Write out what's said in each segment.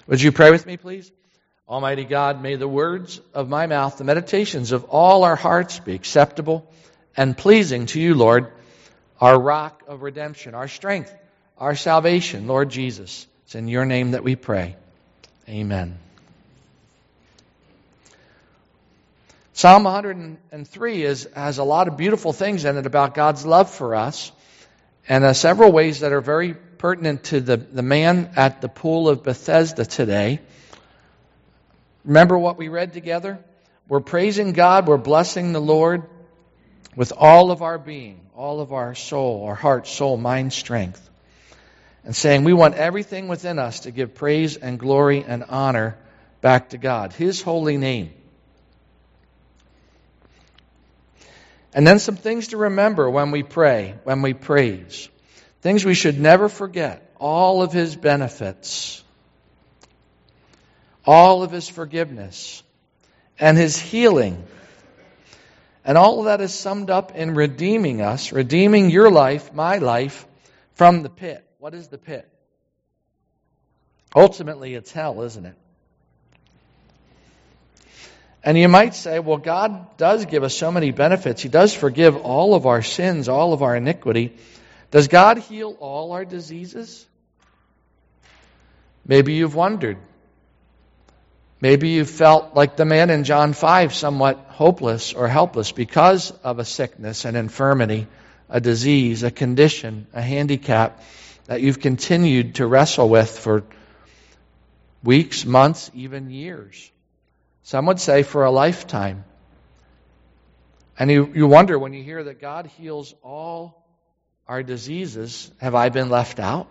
Would you pray with me, please? Almighty God, may the words of my mouth, the meditations of all our hearts be acceptable and pleasing to you, Lord, our rock of redemption, our strength, our salvation, Lord Jesus. It's in your name that we pray. Amen. Psalm 103 has a lot of beautiful things in it about God's love for us, and several ways that are very pertinent to the man at the pool of Bethesda today. Remember what we read together? We're praising God, we're blessing the Lord with all of our being, all of our soul, our heart, soul, mind, strength, and saying we want everything within us to give praise and glory and honor back to God, His holy name. And then some things to remember when we pray, when we praise. Things we should never forget. All of His benefits. All of His forgiveness. And His healing. And all of that is summed up in redeeming us. Redeeming your life, my life, from the pit. What is the pit? Ultimately, it's hell, isn't it? And you might say, well, God does give us so many benefits. He does forgive all of our sins, all of our iniquity. Does God heal all our diseases? Maybe you've wondered. Maybe you felt like the man in John 5, somewhat hopeless or helpless because of a sickness, an infirmity, a disease, a condition, a handicap that you've continued to wrestle with for weeks, months, even years. Some would say for a lifetime. And you wonder when you hear that God heals all our diseases, have I been left out?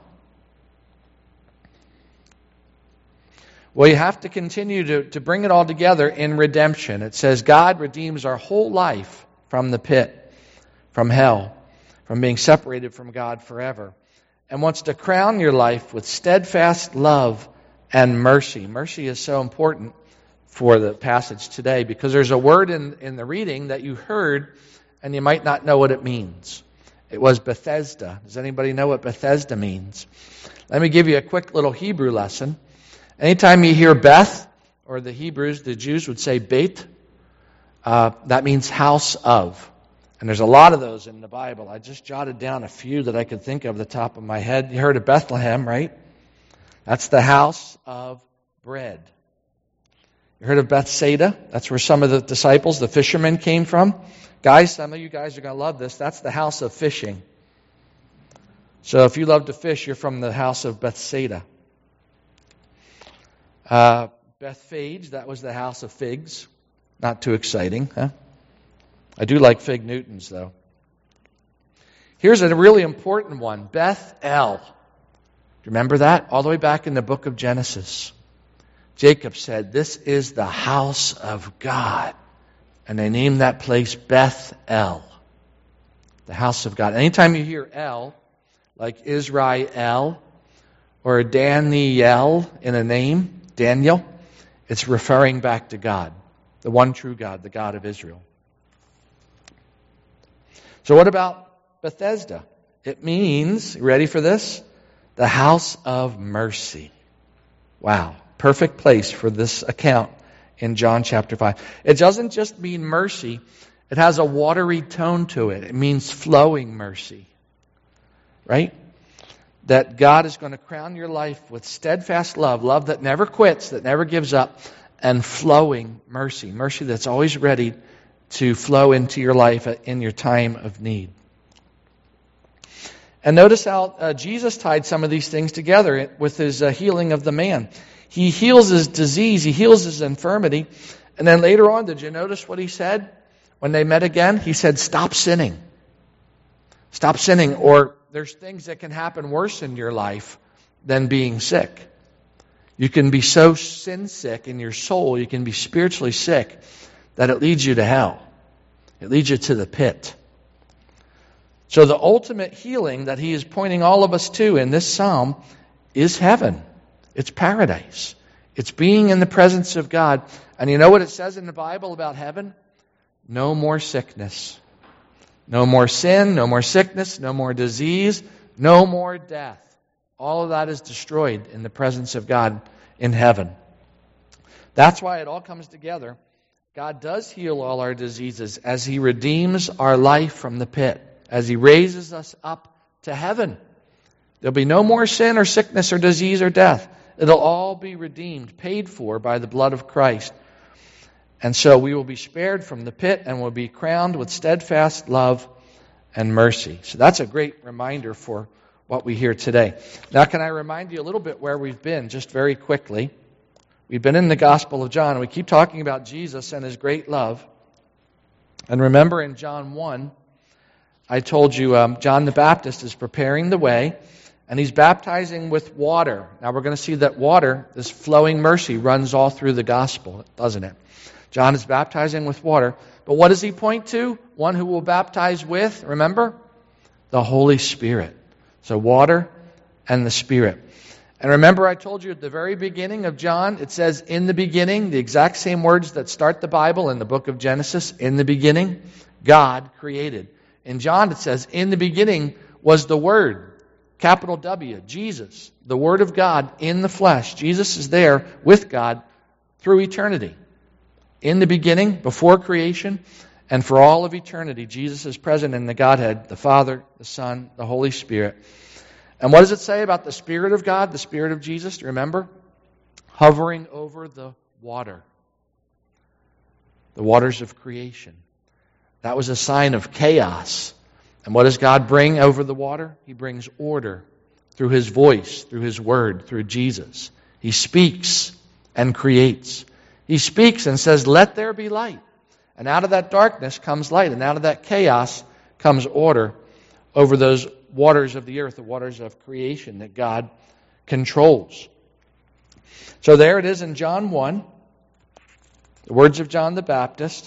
Well, you have to continue to bring it all together in redemption. It says God redeems our whole life from the pit, from hell, from being separated from God forever, and wants to crown your life with steadfast love and mercy. Mercy is so important for the passage today because there's a word in the reading that you heard and you might not know what it means. It was Bethesda. Does anybody know what Bethesda means? Let me give you a quick little Hebrew lesson. Anytime you hear Beth, or the Hebrews, the Jews would say Beit, that means house of. And there's a lot of those in the Bible. I just jotted down a few that I could think of at the top of my head. You heard of Bethlehem, right? That's the house of bread. You heard of Bethsaida? That's where some of the disciples, the fishermen, came from. Guys, some of you guys are going to love this. That's the house of fishing. So if you love to fish, you're from the house of Bethsaida. Bethphage, that was the house of figs. Not too exciting, huh? I do like Fig Newtons, though. Here's a really important one. Beth-el. Do you remember that? All the way back in the book of Genesis. Jacob said, this is the house of God. And they named that place Beth-el. The house of God. Anytime you hear El, like Israel, or Daniel in a name, Daniel, it's referring back to God. The one true God, the God of Israel. So what about Bethesda? It means, ready for this? The house of mercy. Wow. Perfect place for this account in John chapter 5. It doesn't just mean mercy. It has a watery tone to it. It means flowing mercy. Right? That God is going to crown your life with steadfast love, love that never quits, that never gives up, and flowing mercy. Mercy that's always ready to flow into your life in your time of need. And notice how Jesus tied some of these things together with His healing of the man. He heals his disease, He heals his infirmity, and then later on, did you notice what He said? When they met again, He said, stop sinning. Stop sinning, or there's things that can happen worse in your life than being sick. You can be so sin sick in your soul, you can be spiritually sick, that it leads you to hell. It leads you to the pit. So the ultimate healing that He is pointing all of us to in this psalm is heaven. It's paradise. It's being in the presence of God. And you know what it says in the Bible about heaven? No more sickness. No more sin, no more sickness, no more disease, no more death. All of that is destroyed in the presence of God in heaven. That's why it all comes together. God does heal all our diseases as He redeems our life from the pit, as He raises us up to heaven. There'll be no more sin or sickness or disease or death. It'll all be redeemed, paid for by the blood of Christ. And so we will be spared from the pit and will be crowned with steadfast love and mercy. So that's a great reminder for what we hear today. Now, can I remind you a little bit where we've been, just very quickly? We've been in the Gospel of John, and we keep talking about Jesus and His great love. And remember in John 1, I told you John the Baptist is preparing the way, and he's baptizing with water. Now we're going to see that water, this flowing mercy, runs all through the Gospel, doesn't it? John is baptizing with water. But what does he point to? One who will baptize with, remember? The Holy Spirit. So water and the Spirit. And remember I told you at the very beginning of John, it says, in the beginning, the exact same words that start the Bible in the book of Genesis. In the beginning, God created. In John it says, in the beginning was the Word. Capital W, Jesus, the Word of God in the flesh. Jesus is there with God through eternity. In the beginning, before creation, and for all of eternity, Jesus is present in the Godhead, the Father, the Son, the Holy Spirit. And what does it say about the Spirit of God, the Spirit of Jesus? Do you remember? Hovering over the water. The waters of creation. That was a sign of chaos. And what does God bring over the water? He brings order through His voice, through His Word, through Jesus. He speaks and creates. He speaks and says, let there be light. And out of that darkness comes light. And out of that chaos comes order over those waters of the earth, the waters of creation that God controls. So there it is in John 1, the words of John the Baptist.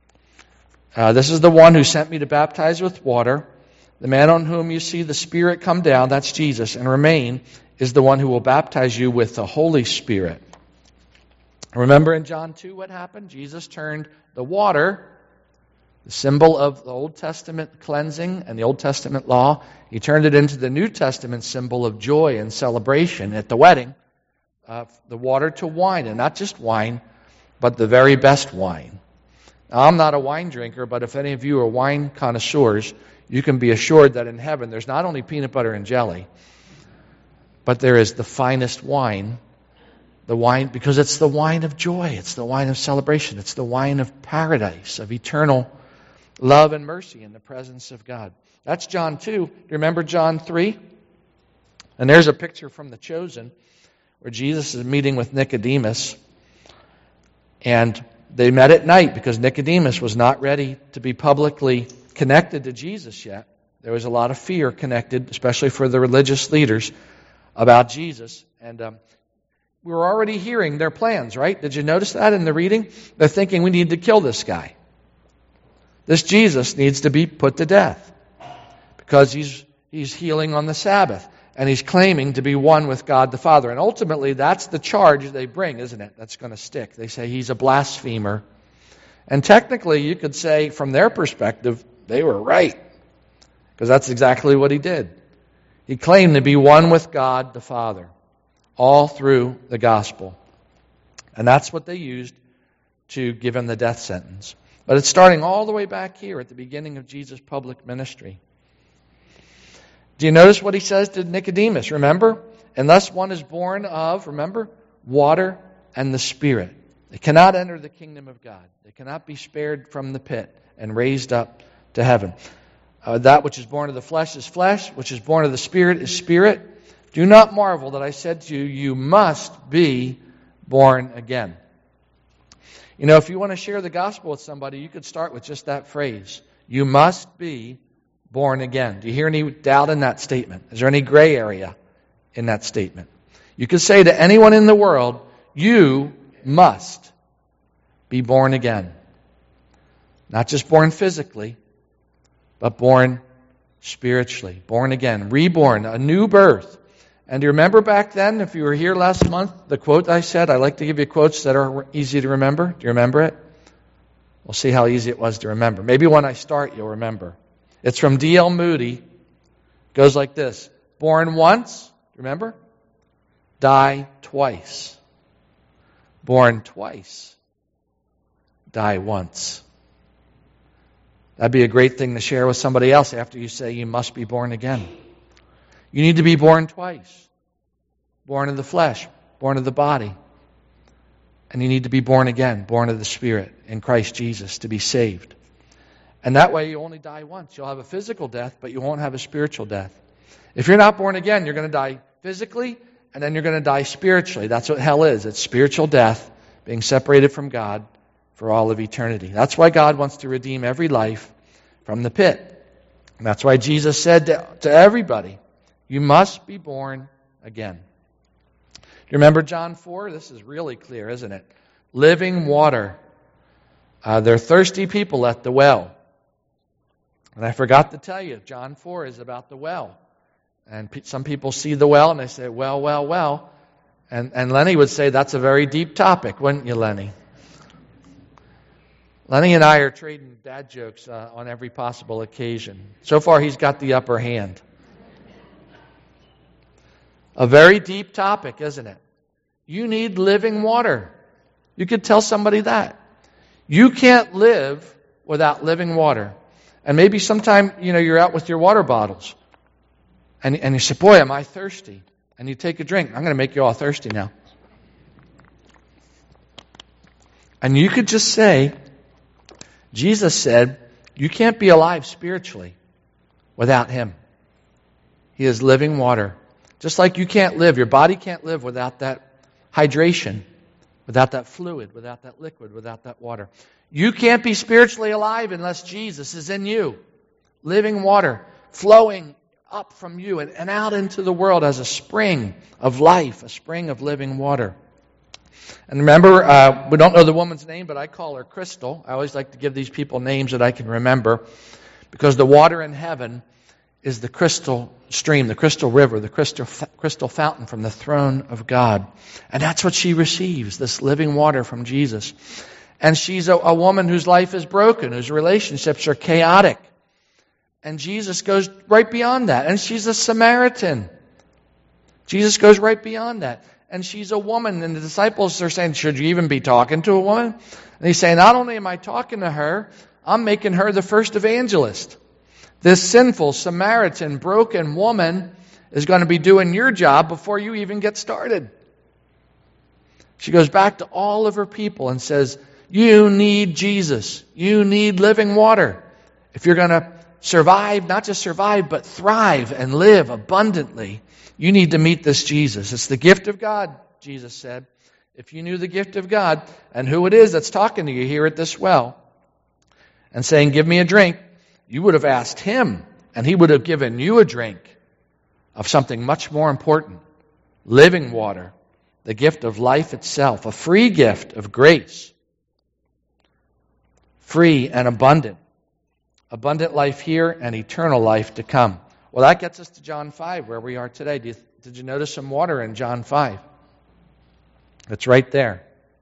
This is the one who sent me to baptize with water. The man on whom you see the Spirit come down, that's Jesus, and remain, is the one who will baptize you with the Holy Spirit. Remember in John 2 what happened? Jesus turned the water, the symbol of the Old Testament cleansing and the Old Testament law, He turned it into the New Testament symbol of joy and celebration at the wedding, the water to wine, and not just wine, but the very best wine. Now, I'm not a wine drinker, but if any of you are wine connoisseurs, you can be assured that in heaven there's not only peanut butter and jelly, but there is the finest wine. The wine, because it's the wine of joy. It's the wine of celebration. It's the wine of paradise, of eternal love and mercy in the presence of God. That's John 2. Do you remember John 3? And there's a picture from The Chosen where Jesus is meeting with Nicodemus. And they met at night because Nicodemus was not ready to be publicly connected to Jesus yet. There was a lot of fear connected, especially for the religious leaders, about Jesus. And we were already hearing their plans, right? Did you notice that in the reading? They're thinking we need to kill this guy. This Jesus needs to be put to death because he's healing on the Sabbath and he's claiming to be one with God the Father. And ultimately, that's the charge they bring, isn't it? That's going to stick. They say he's a blasphemer. And technically, you could say from their perspective, they were right because that's exactly what he did. He claimed to be one with God the Father. All through the gospel. And that's what they used to give him the death sentence. But it's starting all the way back here at the beginning of Jesus' public ministry. Do you notice what he says to Nicodemus? Remember? Unless one is born of, remember, water and the Spirit. They cannot enter the kingdom of God. They cannot be spared from the pit and raised up to heaven. That which is born of the flesh is flesh, which is born of the Spirit is spirit. Do not marvel that I said to you, you must be born again. You know, if you want to share the gospel with somebody, you could start with just that phrase. You must be born again. Do you hear any doubt in that statement? Is there any gray area in that statement? You could say to anyone in the world, you must be born again. Not just born physically, but born spiritually. Born again. Reborn. A new birth. And do you remember back then, if you were here last month, the quote I said? I like to give you quotes that are easy to remember. Do you remember it? We'll see how easy it was to remember. Maybe when I start, you'll remember. It's from D.L. Moody. It goes like this. Born once, remember? Die twice. born twice, die once. That'd be a great thing to share with somebody else after you say you must be born again. You need to be born twice. Born of the flesh, born of the body. And you need to be born again, born of the Spirit in Christ Jesus to be saved. And that way you only die once. You'll have a physical death, but you won't have a spiritual death. If you're not born again, you're going to die physically, and then you're going to die spiritually. That's what hell is. It's spiritual death, being separated from God for all of eternity. That's why God wants to redeem every life from the pit. And that's why Jesus said to everybody, you must be born again. Do you remember John 4? This is really clear, isn't it? Living water. They're thirsty people at the well. And I forgot to tell you, John 4 is about the well. And some people see the well and they say, well. And Lenny would say that's a very deep topic, wouldn't you, Lenny? Lenny and I are trading dad jokes on every possible occasion. So far, he's got the upper hand. A very deep topic, isn't it? You need living water. You could tell somebody that. You can't live without living water. And maybe sometime, you're out with your water bottles. And you say, boy, am I thirsty. And you take a drink. I'm going to make you all thirsty now. And you could just say, Jesus said, you can't be alive spiritually without Him. He is living water. Just like you can't live, your body can't live without that hydration, without that fluid, without that liquid, without that water. You can't be spiritually alive unless Jesus is in you. Living water flowing up from you and out into the world as a spring of life, a spring of living water. And remember, we don't know the woman's name, but I call her Crystal. I always like to give these people names that I can remember, because the water in heaven is the crystal stream, the crystal river, the crystal fountain from the throne of God. And that's what she receives, this living water from Jesus. And she's a woman whose life is broken, whose relationships are chaotic. And Jesus goes right beyond that. And she's a Samaritan. Jesus goes right beyond that. And she's a woman, and the disciples are saying, should you even be talking to a woman? And he's saying, not only am I talking to her, I'm making her the first evangelist. This sinful Samaritan, broken woman is going to be doing your job before you even get started. She goes back to all of her people and says, you need Jesus. You need living water. If you're going to survive, not just survive, but thrive and live abundantly, you need to meet this Jesus. It's the gift of God, Jesus said. If you knew the gift of God and who it is that's talking to you here at this well and saying, give me a drink, you would have asked Him, and He would have given you a drink of something much more important. Living water, the gift of life itself, a free gift of grace. Free and abundant. Abundant life here and eternal life to come. Well, that gets us to John 5, where we are today. Did you notice some water in John 5? It's right there.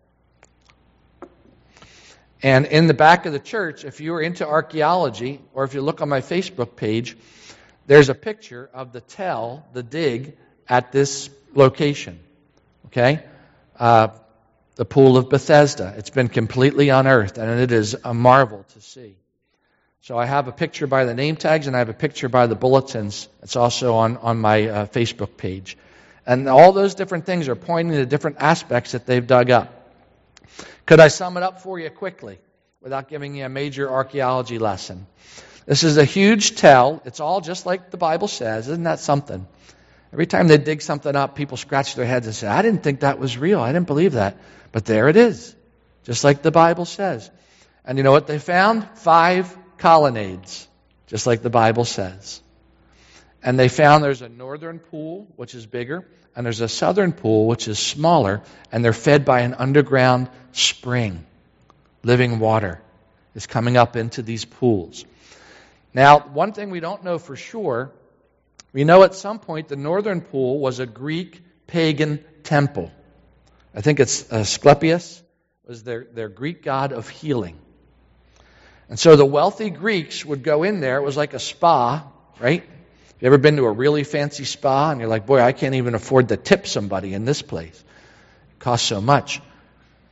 And in the back of the church, if you are into archaeology, or if you look on my Facebook page, there's a picture of the dig at this location. Okay? The pool of Bethesda. It's been completely unearthed, and it is a marvel to see. So I have a picture by the name tags, and I have a picture by the bulletins. It's also on my Facebook page. And all those different things are pointing to different aspects that they've dug up. Could I sum it up for you quickly without giving you a major archaeology lesson? This is a huge tell. It's all just like the Bible says. Isn't that something? Every time they dig something up, people scratch their heads and say, I didn't think that was real. I didn't believe that. But there it is, just like the Bible says. And you know what they found? 5 colonnades, just like the Bible says. And they found there's a northern pool, which is bigger, and there's a southern pool, which is smaller, and they're fed by an underground spring. Living water is coming up into these pools. Now, one thing we don't know for sure, we know at some point the northern pool was a Greek pagan temple. I think it's Asclepius was their Greek god of healing. And so the wealthy Greeks would go in there. It was like a spa, right? Have you ever been to a really fancy spa? And you're like, boy, I can't even afford to tip somebody in this place. It costs so much.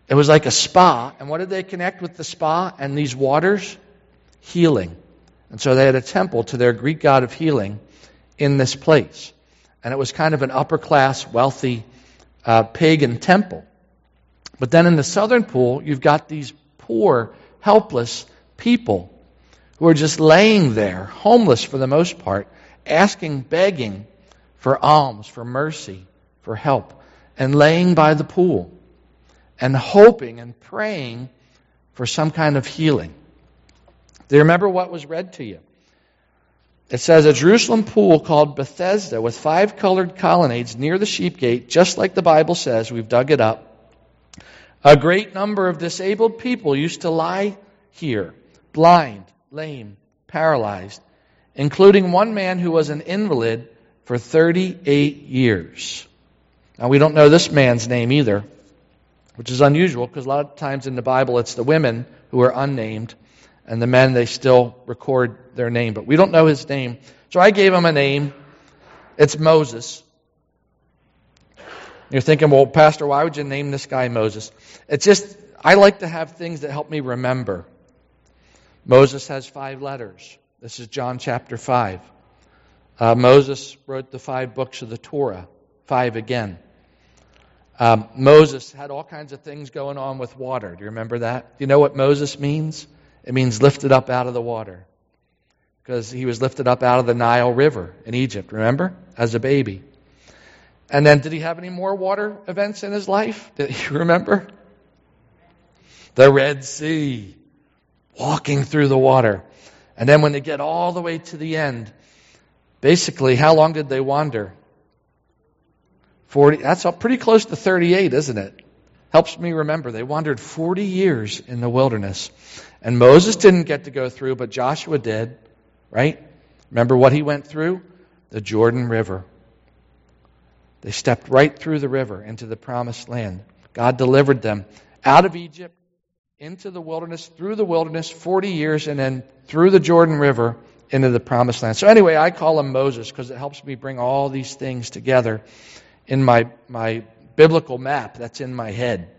It was like a spa. And what did they connect with the spa and these waters? Healing. And so they had a temple to their Greek god of healing in this place. And it was kind of an upper-class, wealthy, pagan temple. But then in the southern pool, you've got these poor, helpless people who are just laying there, homeless for the most part, asking, begging for alms, for mercy, for help, and laying by the pool and hoping and praying for some kind of healing. Do you remember what was read to you? It says, a Jerusalem pool called Bethesda with 5 colored colonnades near the sheep gate, just like the Bible says. We've dug it up. A great number of disabled people used to lie here, blind, lame, paralyzed, including one man who was an invalid for 38 years. Now, we don't know this man's name either, which is unusual because a lot of times in the Bible it's the women who are unnamed, and the men, they still record their name. But we don't know his name. So I gave him a name. It's Moses. You're thinking, well, Pastor, why would you name this guy Moses? It's just, I like to have things that help me remember. Moses has 5 letters. This is John chapter 5. Moses wrote the 5 books of the Torah. 5 again. Moses had all kinds of things going on with water. Do you remember that? Do you know what Moses means? It means lifted up out of the water. Because he was lifted up out of the Nile River in Egypt, remember? As a baby. And then did he have any more water events in his life? Did you remember? The Red Sea. Walking through the water. And then when they get all the way to the end, basically, how long did they wander? 40. That's pretty close to 38, isn't it? Helps me remember. They wandered 40 years in the wilderness. And Moses didn't get to go through, but Joshua did. Right? Remember what he went through? The Jordan River. They stepped right through the river into the promised land. God delivered them out of Egypt, into the wilderness, through the wilderness, 40 years, and then through the Jordan River into the promised land. So anyway, I call him Moses because it helps me bring all these things together in my biblical map that's in my head.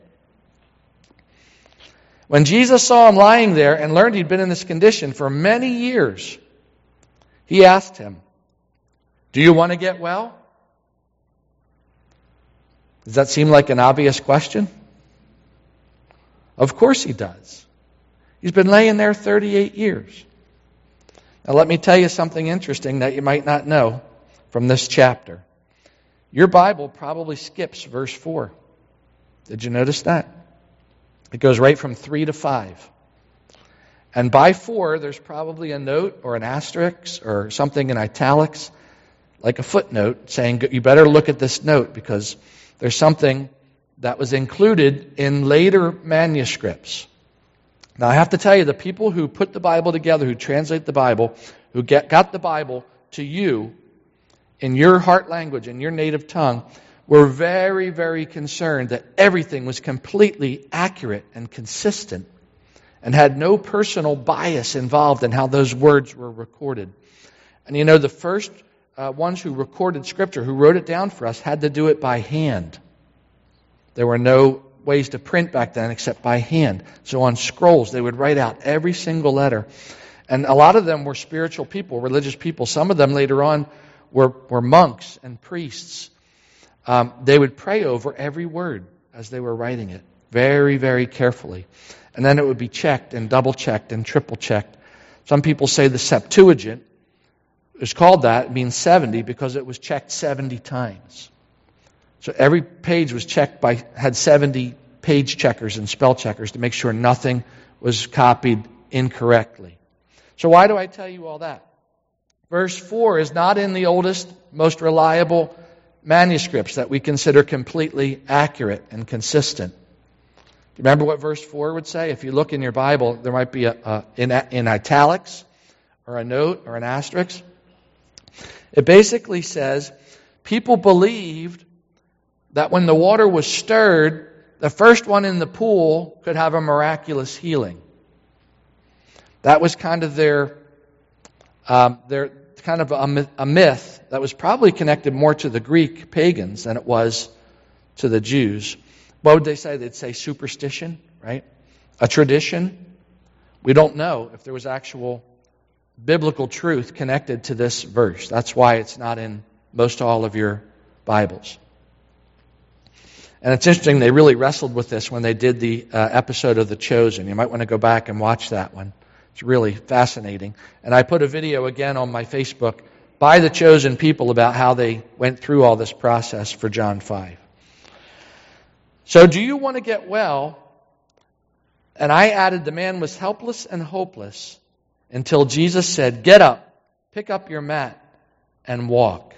When Jesus saw him lying there and learned he'd been in this condition for many years, he asked him, "Do you want to get well?" Does that seem like an obvious question? Of course he does. He's been laying there 38 years. Now let me tell you something interesting that you might not know from this chapter. Your Bible probably skips verse 4. Did you notice that? It goes right from 3 to 5. And by 4, there's probably a note or an asterisk or something in italics, like a footnote, saying you better look at this note because there's something that was included in later manuscripts. Now, I have to tell you, the people who put the Bible together, who translate the Bible, who got the Bible to you in your heart language, in your native tongue, were very, very concerned that everything was completely accurate and consistent and had no personal bias involved in how those words were recorded. And you know, the first ones who recorded Scripture, who wrote it down for us, had to do it by hand. There were no ways to print back then except by hand. So on scrolls, they would write out every single letter. And a lot of them were spiritual people, religious people. Some of them later on were monks and priests. They would pray over every word as they were writing it, very, very carefully. And then it would be checked and double-checked and triple-checked. Some people say the Septuagint is called that. It means 70 because it was checked 70 times. So every page was checked had 70 page checkers and spell checkers to make sure nothing was copied incorrectly. So why do I tell you all that? Verse 4 is not in the oldest, most reliable manuscripts that we consider completely accurate and consistent. Do you remember what verse 4 would say? If you look in your Bible, there might be in italics or a note or an asterisk. It basically says, people believed that when the water was stirred, the first one in the pool could have a miraculous healing. That was kind of their kind of a myth that was probably connected more to the Greek pagans than it was to the Jews. What would they say? They'd say superstition, right? A tradition. We don't know if there was actual biblical truth connected to this verse. That's why it's not in most all of your Bibles. And it's interesting, they really wrestled with this when they did the episode of The Chosen. You might want to go back and watch that one. It's really fascinating. And I put a video again on my Facebook by the chosen people about how they went through all this process for John 5. So do you want to get well? And I added, the man was helpless and hopeless until Jesus said, get up, pick up your mat, and walk.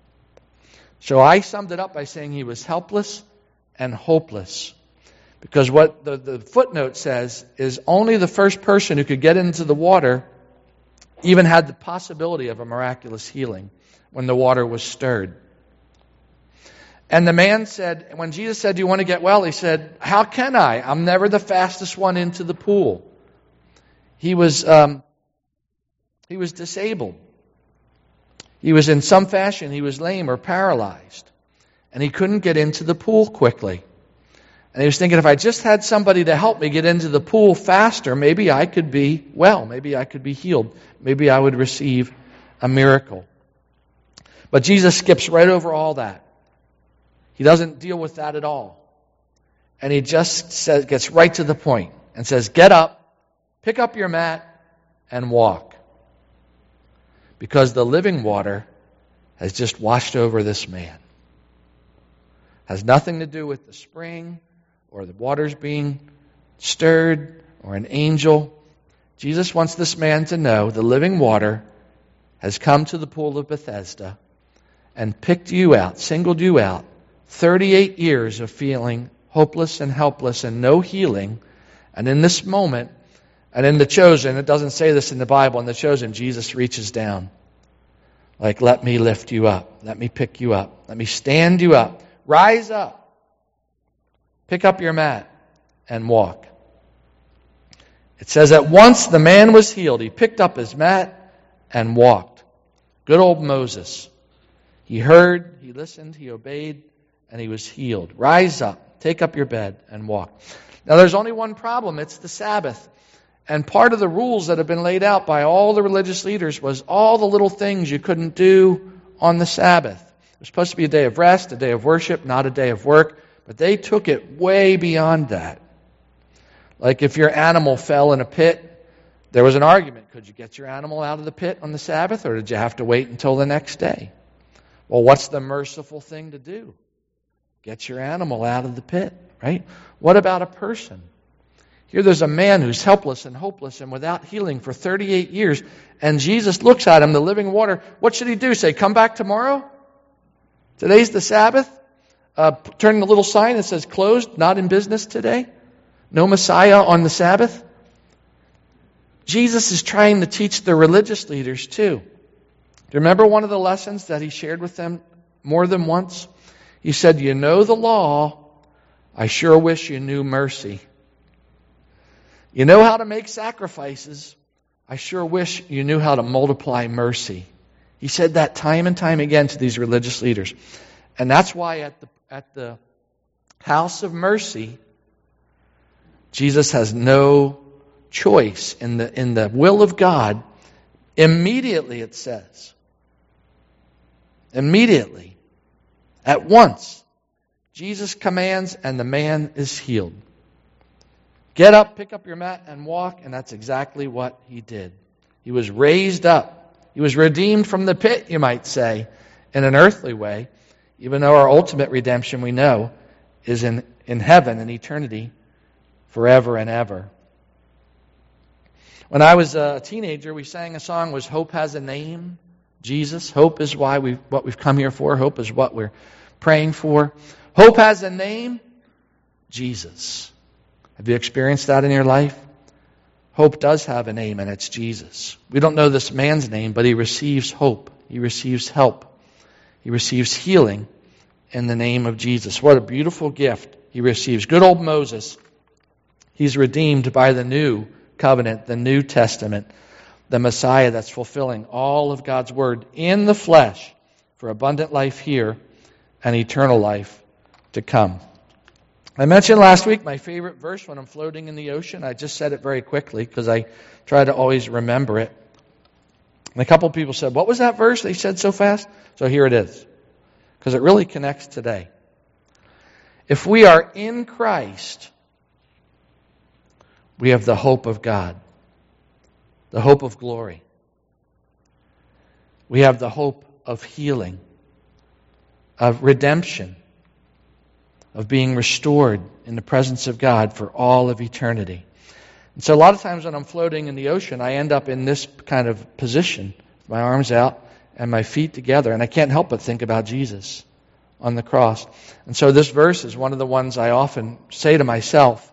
So I summed it up by saying he was helpless and hopeless. Because what the footnote says is only the first person who could get into the water even had the possibility of a miraculous healing when the water was stirred. And the man said, when Jesus said, do you want to get well? He said, how can I? I'm never the fastest one into the pool. He was disabled. He was in some fashion, he was lame or paralyzed. And he couldn't get into the pool quickly. And he was thinking, if I just had somebody to help me get into the pool faster, maybe I could be well. Maybe I could be healed. Maybe I would receive a miracle. But Jesus skips right over all that. He doesn't deal with that at all. And he just gets right to the point and says, get up, pick up your mat, and walk. Because the living water has just washed over this man. Has nothing to do with the spring or the waters being stirred or an angel. Jesus wants this man to know the living water has come to the pool of Bethesda and picked you out, singled you out. 38 years of feeling hopeless and helpless and no healing. And in this moment, and in The Chosen, it doesn't say this in the Bible, in The Chosen, Jesus reaches down. Like, let me lift you up. Let me pick you up. Let me stand you up. Rise up. Pick up your mat and walk. It says at once the man was healed. He picked up his mat and walked. Good old Moses. He heard, he listened, he obeyed, and he was healed. Rise up, take up your bed, and walk. Now there's only one problem. It's the Sabbath. And part of the rules that have been laid out by all the religious leaders was all the little things you couldn't do on the Sabbath. It was supposed to be a day of rest, a day of worship, not a day of work. But they took it way beyond that. Like if your animal fell in a pit, there was an argument. Could you get your animal out of the pit on the Sabbath, or did you have to wait until the next day? Well, what's the merciful thing to do? Get your animal out of the pit, right? What about a person? Here there's a man who's helpless and hopeless and without healing for 38 years, and Jesus looks at him, the living water. What should he do? Say, come back tomorrow? Today's the Sabbath? Turn the little sign that says closed, not in business today? No Messiah on the Sabbath? Jesus is trying to teach the religious leaders too. Do you remember one of the lessons that he shared with them more than once? He said, you know the law, I sure wish you knew mercy. You know how to make sacrifices, I sure wish you knew how to multiply mercy. He said that time and time again to these religious leaders. And that's why at the house of mercy, Jesus has no choice in the will of God. Immediately, it says. Immediately. At once. Jesus commands and the man is healed. Get up, pick up your mat, and walk. And that's exactly what he did. He was raised up. He was redeemed from the pit, you might say, in an earthly way, even though our ultimate redemption, we know, is in heaven, in eternity, forever and ever. When I was a teenager, we sang a song, was Hope Has a Name? Jesus. Hope is what we've come here for. Hope is what we're praying for. Hope has a name? Jesus. Have you experienced that in your life? Hope does have a name, and it's Jesus. We don't know this man's name, but he receives hope. He receives help. He receives healing in the name of Jesus. What a beautiful gift he receives. Good old Moses. He's redeemed by the new covenant, the New Testament, the Messiah that's fulfilling all of God's word in the flesh for abundant life here and eternal life to come. I mentioned last week my favorite verse when I'm floating in the ocean. I just said it very quickly because I try to always remember it. And a couple people said, what was that verse they said so fast? So here it is, because it really connects today. If we are in Christ, we have the hope of God, the hope of glory. We have the hope of healing, of redemption, of being restored in the presence of God for all of eternity. And so a lot of times when I'm floating in the ocean, I end up in this kind of position, my arms out and my feet together, and I can't help but think about Jesus on the cross. And so this verse is one of the ones I often say to myself.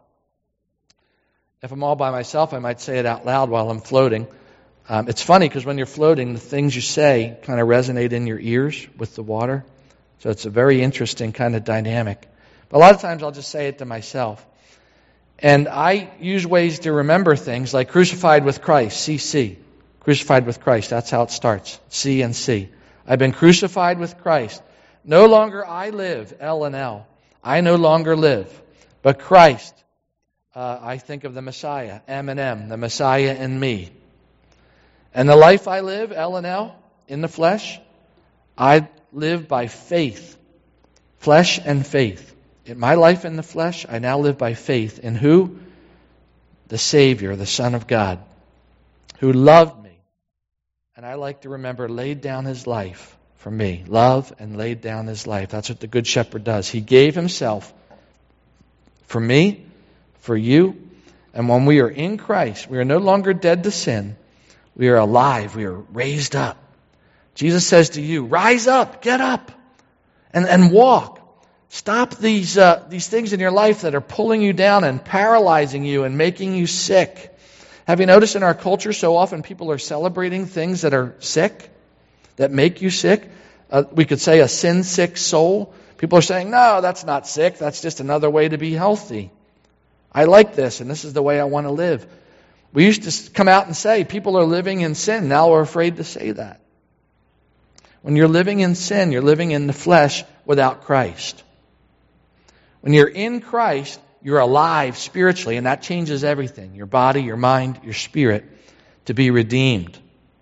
If I'm all by myself, I might say it out loud while I'm floating. It's funny because when you're floating, the things you say kind of resonate in your ears with the water. So it's a very interesting kind of dynamic. But a lot of times I'll just say it to myself. And I use ways to remember things like crucified with Christ, CC. Crucified with Christ, that's how it starts, C and C. I've been crucified with Christ. No longer I live, L and L. I no longer live, but Christ. I think of the Messiah, M and M, the Messiah in me. And the life I live, L and L, in the flesh, I live by faith, flesh and faith. In my life in the flesh, I now live by faith in who? The Savior, the Son of God, who loved me. And I like to remember laid down His life for me. Love and laid down His life. That's what the Good Shepherd does. He gave Himself for me, for you. And when we are in Christ, we are no longer dead to sin. We are alive. We are raised up. Jesus says to you, rise up, get up, and walk. Stop these things in your life that are pulling you down and paralyzing you and making you sick. Have you noticed in our culture so often people are celebrating things that are sick, that make you sick? We could say a sin-sick soul. People are saying, no, that's not sick. That's just another way to be healthy. I like this, and this is the way I want to live. We used to come out and say, people are living in sin. Now we're afraid to say that. When you're living in sin, you're living in the flesh without Christ. When you're in Christ, you're alive spiritually, and that changes everything. Your body, your mind, your spirit, to be redeemed.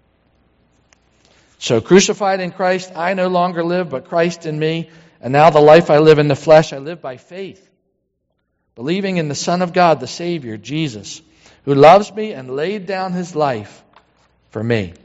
So crucified in Christ, I no longer live, but Christ in me. And now the life I live in the flesh, I live by faith. Believing in the Son of God, the Savior, Jesus, who loves me and laid down His life for me.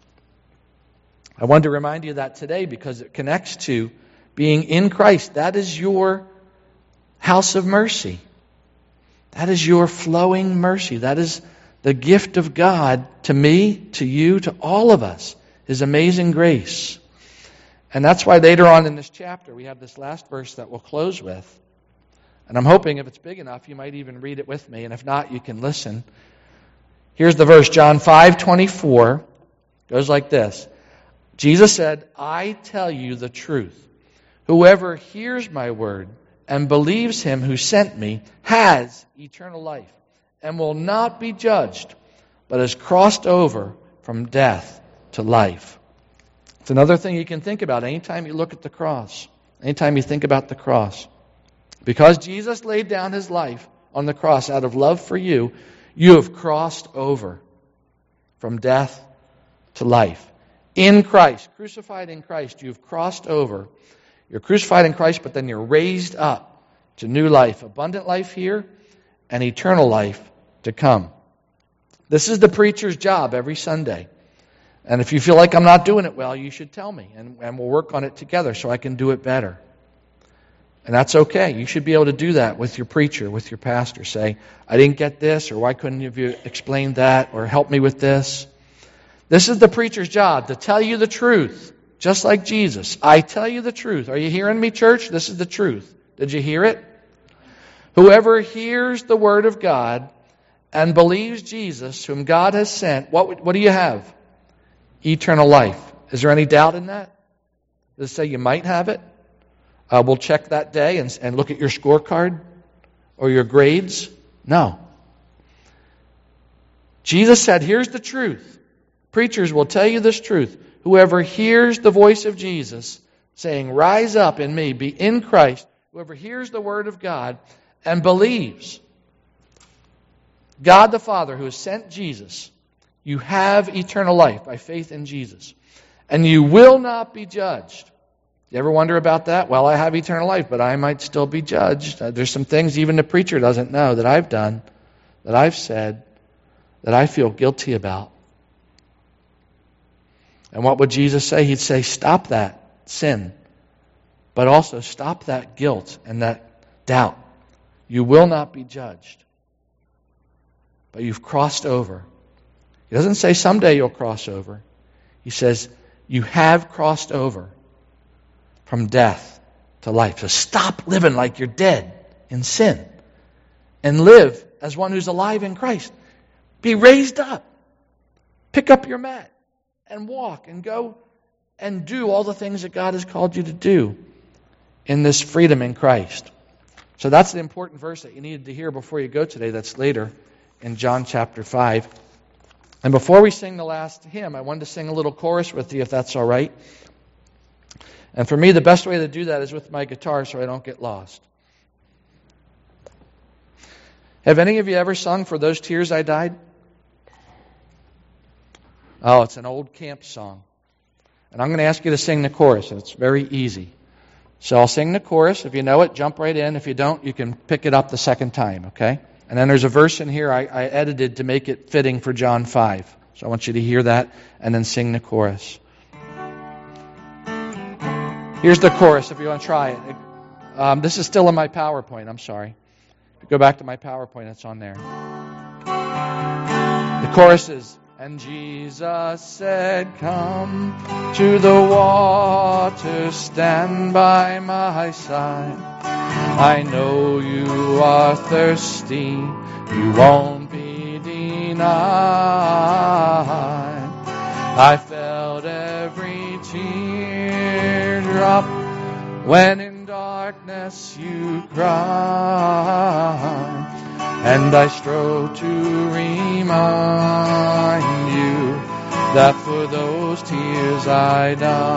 I wanted to remind you of that today because it connects to being in Christ. That is your house of mercy. That is your flowing mercy. That is the gift of God to me, to you, to all of us. His amazing grace. And that's why later on in this chapter we have this last verse that we'll close with. And I'm hoping if it's big enough you might even read it with me. And if not, you can listen. Here's the verse, John 5:24. Goes like this. Jesus said, I tell you the truth. Whoever hears my word and believes Him who sent me has eternal life and will not be judged, but has crossed over from death to life. It's another thing you can think about anytime you look at the cross, anytime you think about the cross. Because Jesus laid down His life on the cross out of love for you, you have crossed over from death to life. In Christ, crucified in Christ, you've crossed over. You're crucified in Christ, but then you're raised up to new life, abundant life here, and eternal life to come. This is the preacher's job every Sunday. And if you feel like I'm not doing it well, you should tell me, and we'll work on it together so I can do it better. And that's okay. You should be able to do that with your preacher, with your pastor. Say, I didn't get this, or why couldn't you explain that, or help me with this. This is the preacher's job, to tell you the truth, just like Jesus. I tell you the truth. Are you hearing me, church? This is the truth. Did you hear it? Whoever hears the word of God and believes Jesus, whom God has sent, what do you have? Eternal life. Is there any doubt in that? Does it say you might have it? We'll check that day and look at your scorecard or your grades. No. Jesus said, here's the truth. Preachers will tell you this truth. Whoever hears the voice of Jesus saying, rise up in me, be in Christ, whoever hears the word of God and believes God the Father who has sent Jesus, you have eternal life by faith in Jesus. And you will not be judged. You ever wonder about that? Well, I have eternal life, but I might still be judged. There's some things even the preacher doesn't know that I've done, that I've said, that I feel guilty about. And what would Jesus say? He'd say, stop that sin, but also stop that guilt and that doubt. You will not be judged, but you've crossed over. He doesn't say someday you'll cross over. He says you have crossed over from death to life. So stop living like you're dead in sin and live as one who's alive in Christ. Be raised up. Pick up your mat and walk and go and do all the things that God has called you to do in this freedom in Christ. So that's the important verse that you needed to hear before you go today. That's later in John chapter 5. And before we sing the last hymn, I wanted to sing a little chorus with you, if that's all right. And for me, the best way to do that is with my guitar so I don't get lost. Have any of you ever sung For Those Tears I Died? Oh, it's an old camp song. And I'm going to ask you to sing the chorus, and it's very easy. So I'll sing the chorus. If you know it, jump right in. If you don't, you can pick it up the second time, okay? And then there's a verse in here I edited to make it fitting for John 5. So I want you to hear that and then sing the chorus. Here's the chorus if you want to try it. This is still in my PowerPoint. I'm sorry. If you go back to my PowerPoint, it's on there. The chorus is, and Jesus said, come to the water, stand by my side. I know you are thirsty, you won't be denied. I felt every teardrop when in darkness you cried. And I strove to remind you that for those tears I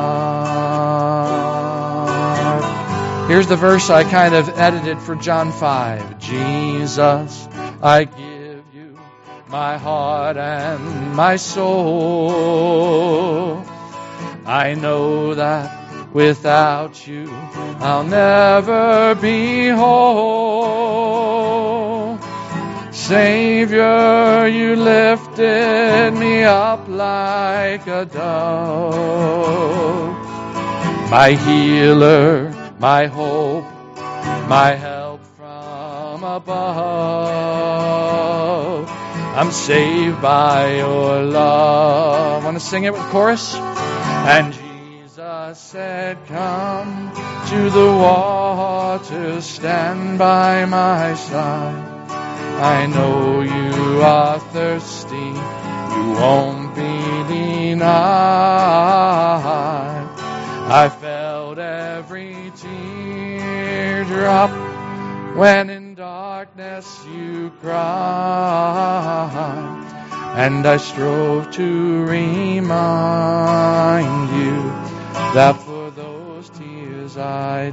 died. Here's the verse I kind of edited for John 5. Jesus, I give you my heart and my soul. I know that without you I'll never be whole. Savior, you lifted me up like a dove. My healer, my hope, my help from above. I'm saved by your love. Want to sing it with chorus? And Jesus said, come to the water, stand by my side. I know you are thirsty, you won't be denied. I felt every teardrop when in darkness you cried. And I strove to remind you that for those tears I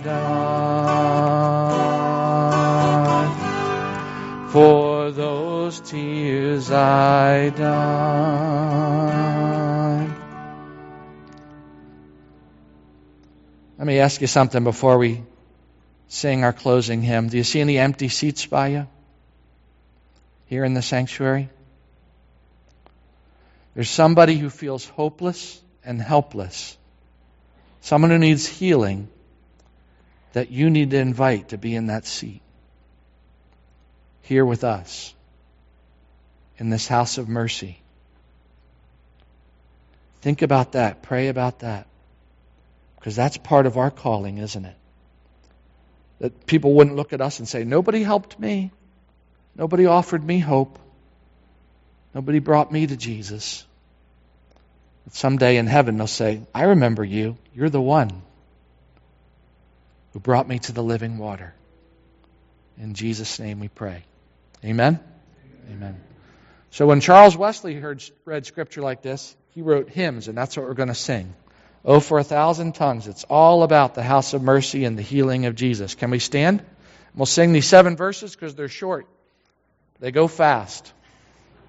died. For those tears I died. Let me ask you something before we sing our closing hymn. Do you see any empty seats by you here in the sanctuary? There's somebody who feels hopeless and helpless. Someone who needs healing that you need to invite to be in that seat. Here with us in this house of mercy. Think about that. Pray about that. Because that's part of our calling, isn't it? That people wouldn't look at us and say, nobody helped me. Nobody offered me hope. Nobody brought me to Jesus. But someday in heaven they'll say, I remember you. You're the one who brought me to the living water. In Jesus' name we pray. Amen? Amen. So when Charles Wesley read scripture like this, he wrote hymns, and that's what we're going to sing. Oh, for 1,000 tongues. It's all about the house of mercy and the healing of Jesus. Can we stand? We'll sing these 7 verses because they're short. They go fast.